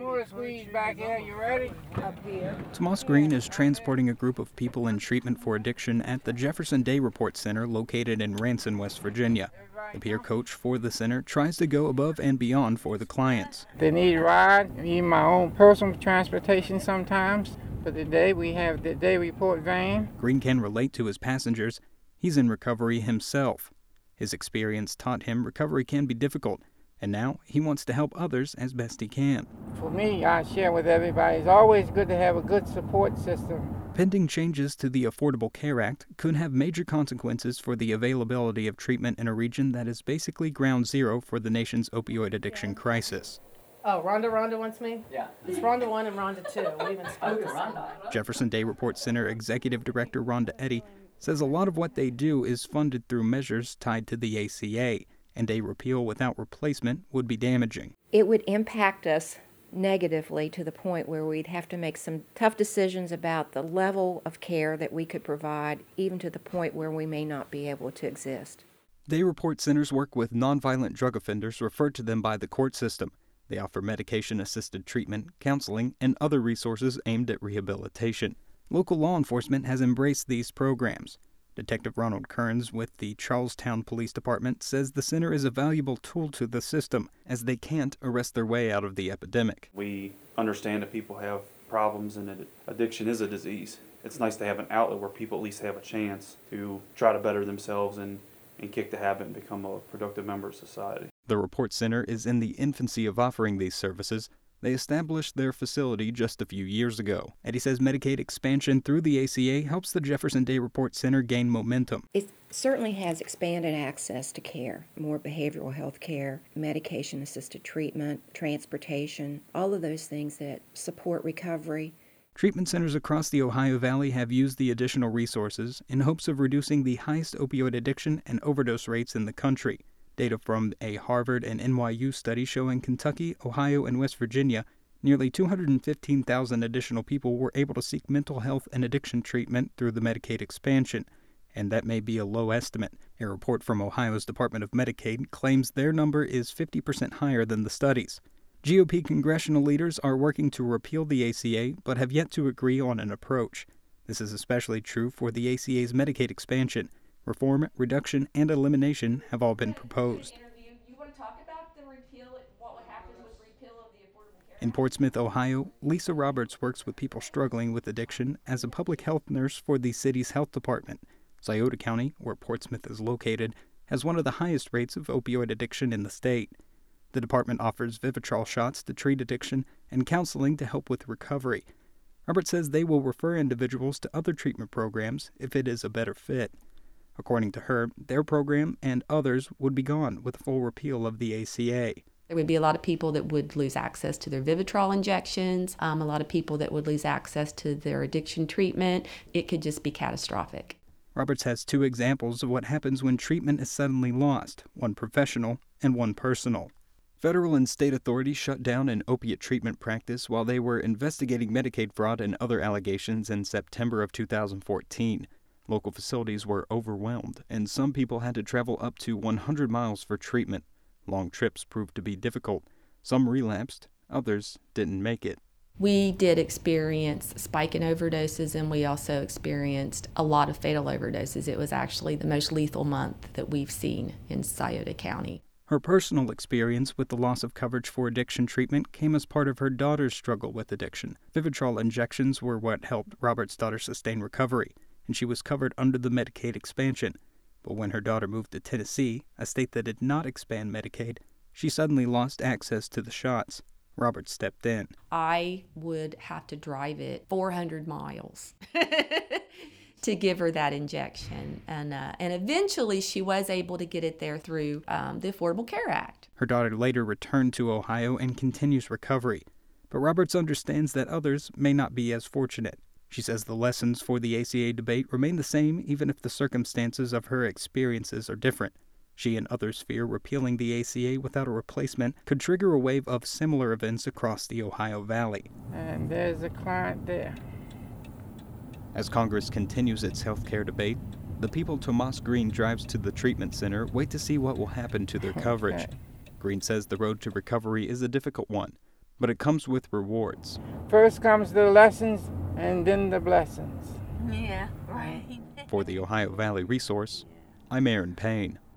more squeeze back here. You ready? Up here. Tomas Green is transporting a group of people in treatment for addiction at the Jefferson Day Report Center located in Ranson, West Virginia. The peer coach for the center tries to go above and beyond for the clients. They need a ride, need my own personal transportation sometimes. But today we have the Day Report van. Green can relate to his passengers. He's in recovery himself. His experience taught him recovery can be difficult, and now he wants to help others as best he can. For me, I share with everybody, it's always good to have a good support system. Pending changes to the Affordable Care Act could have major consequences for the availability of treatment in a region that is basically ground zero for the nation's opioid addiction crisis. Oh, Rhonda wants me? Yeah. It's Rhonda 1 and Rhonda 2. We even spoke to Rhonda. Jefferson Day Report Center Executive Director Rhonda Eddy says a lot of what they do is funded through measures tied to the ACA, and a repeal without replacement would be damaging. It would impact us negatively to the point where we'd have to make some tough decisions about the level of care that we could provide, even to the point where we may not be able to exist. Day Report Centers work with nonviolent drug offenders referred to them by the court system. They offer medication-assisted treatment, counseling, and other resources aimed at rehabilitation. Local law enforcement has embraced these programs. Detective Ronald Kearns with the Charlestown Police Department says the center is a valuable tool to the system, as they can't arrest their way out of the epidemic. We understand that people have problems and that addiction is a disease. It's nice to have an outlet where people at least have a chance to try to better themselves and kick the habit and become a productive member of society. The Report Center is in the infancy of offering these services. They established their facility just a few years ago. Eddie says Medicaid expansion through the ACA helps the Jefferson Day Report Center gain momentum. It certainly has expanded access to care, more behavioral health care, medication-assisted treatment, transportation, all of those things that support recovery. Treatment centers across the Ohio Valley have used the additional resources in hopes of reducing the highest opioid addiction and overdose rates in the country. Data from a Harvard and NYU study showing Kentucky, Ohio, and West Virginia, nearly 215,000 additional people were able to seek mental health and addiction treatment through the Medicaid expansion. And that may be a low estimate. A report from Ohio's Department of Medicaid claims their number is 50% higher than the studies. GOP congressional leaders are working to repeal the ACA, but have yet to agree on an approach. This is especially true for the ACA's Medicaid expansion. Reform, reduction, and elimination have all been proposed. You want to talk about the repeal, what happens with repeal of the Affordable Care Act? In Portsmouth, Ohio, Lisa Roberts works with people struggling with addiction as a public health nurse for the city's health department. Scioto County, where Portsmouth is located, has one of the highest rates of opioid addiction in the state. The department offers Vivitrol shots to treat addiction and counseling to help with recovery. Roberts says they will refer individuals to other treatment programs if it is a better fit. According to her, their program and others would be gone with full repeal of the ACA. There would be a lot of people that would lose access to their Vivitrol injections, a lot of people that would lose access to their addiction treatment. It could just be catastrophic. Roberts has two examples of what happens when treatment is suddenly lost, one professional and one personal. Federal and state authorities shut down an opiate treatment practice while they were investigating Medicaid fraud and other allegations in September of 2014. Local facilities were overwhelmed, and some people had to travel up to 100 miles for treatment. Long trips proved to be difficult. Some relapsed, others didn't make it. We did experience a spike in overdoses, and we also experienced a lot of fatal overdoses. It was actually the most lethal month that we've seen in Scioto County. Her personal experience with the loss of coverage for addiction treatment came as part of her daughter's struggle with addiction. Vivitrol injections were what helped Robert's daughter sustain recovery, and she was covered under the Medicaid expansion. But when her daughter moved to Tennessee, a state that did not expand Medicaid, she suddenly lost access to the shots. Robert stepped in. I would have to drive it 400 miles to give her that injection. And eventually she was able to get it there through the Affordable Care Act. Her daughter later returned to Ohio and continues recovery. But Roberts understands that others may not be as fortunate. She says the lessons for the ACA debate remain the same even if the circumstances of her experiences are different. She and others fear repealing the ACA without a replacement could trigger a wave of similar events across the Ohio Valley. And there's a client there. As Congress continues its health care debate, the people Tomas Green drives to the treatment center wait to see what will happen to their coverage. Okay. Green says the road to recovery is a difficult one. but it comes with rewards. First comes the lessons and then the blessings. Yeah, right. For the Ohio Valley Resource, I'm Aaron Payne.